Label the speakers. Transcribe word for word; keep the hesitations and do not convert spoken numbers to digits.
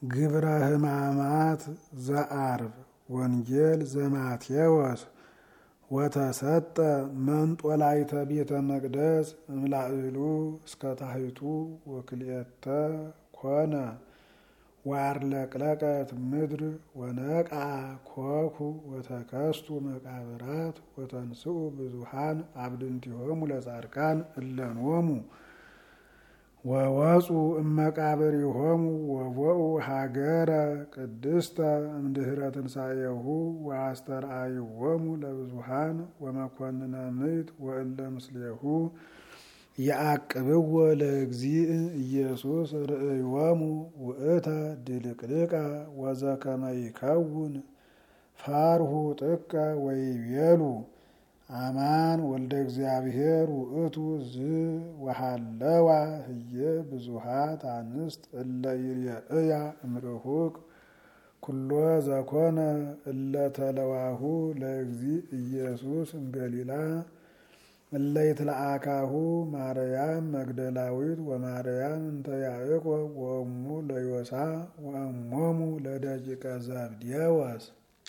Speaker 1: ግብረ ሕማማት ዘአርብ ወንጌል ዘማቴዎስ ወተሰጠ መንጦላዕተ ቤተ መቅደስ እምላዕሉ እስከ ታሕቱ ወክልኤተ ኮነ ወአርለቅለቀት ምድር ወነቅዐ ኮኩ ወተከስቱ መቃብራት ወተንሥኡ ብዙኃን አብድንቲሆሙ ለጻድቃን እለኖሙ ወወፁ እመቃብሪሆሙ ወቦኡ ሀገረ ቅድስተ እምድኅረ ትንሣኤሁ ወአስተርአይዎሙ ለብዙኃን ወመኰንነ ምድር ወእለ ምስሌሁ ይዓቅብዎ ለእግዚእ ኢየሱስ ርእዮሙ ውእተ ድልቅልቀ ወዘከመ ይከውን ፈርሁ ጥቀ ወይቤሉ አማን ወልደ እግዚአብሔር ውእቱ ዝ ወሃለዋ ህየ ብዙኃት አንስት እለ ይርአያ እምርሁቅ ኩሎ ዘኮነ እለ ተለዋሁ ለእግዚእ ኢየሱስ እምገሊላ እለ ይትለአካሁ ማርያም መግደላዊት ወማርያም እንተ ያዕቆብ ወእሙ ለዮሳ ወእሞሙ ለደቂቀ ዘብዴዎስ